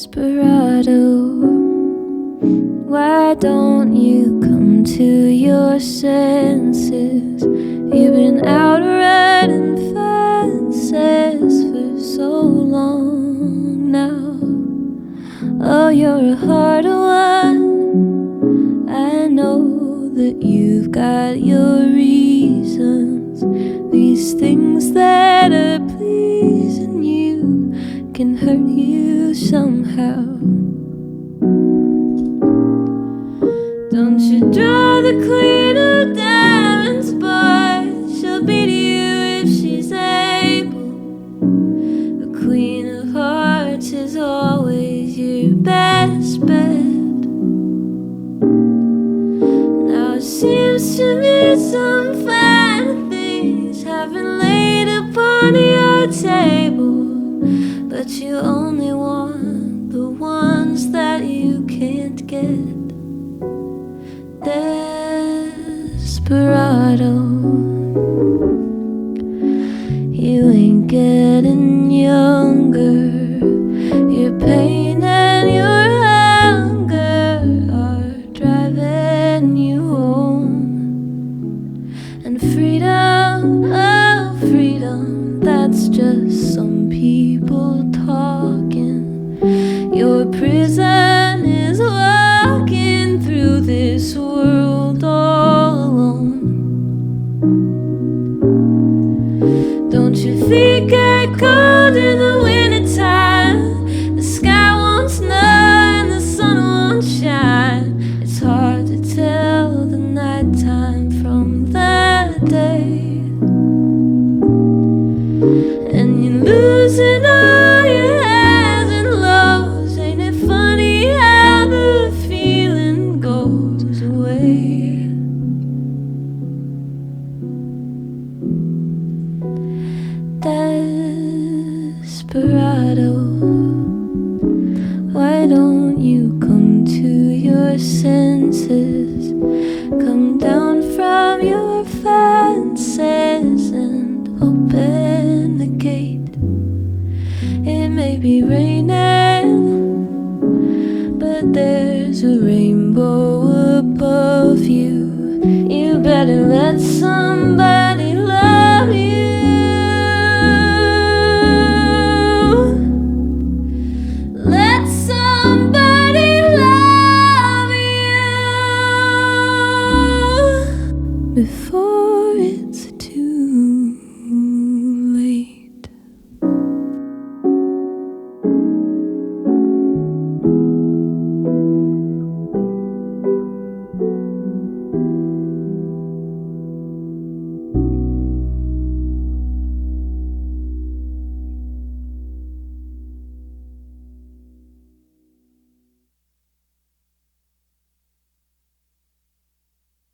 Desperado, why don't you come to your senses? You've been out riding fences for so long now. Oh, you're a harder one. I know that you've got your reasons. These things that are pleasing you can hurt you somehow. Don't you draw the queen of diamonds, boy. She'll be to you if she's able. The queen of hearts is always your best bet. Now it seems to me some fine things have been laid upon your table, but you only want the ones that you can't get. Desperado, you ain't getting younger. Your pain and your hunger are driving you home. And freedom, oh freedom, that's just some people talking. Your prison is walking through this world all alone. Don't you think I cold in the wintertime? The sky won't snow and the sun won't shine. It's hard to tell the nighttime from the day. And you're losing all your highs and lows. Ain't it funny how the feeling goes away? Desperado, why don't you come to your senses? Come down from your fences and open the gate. It may be raining, but there's a rainbow above you. You better let somebody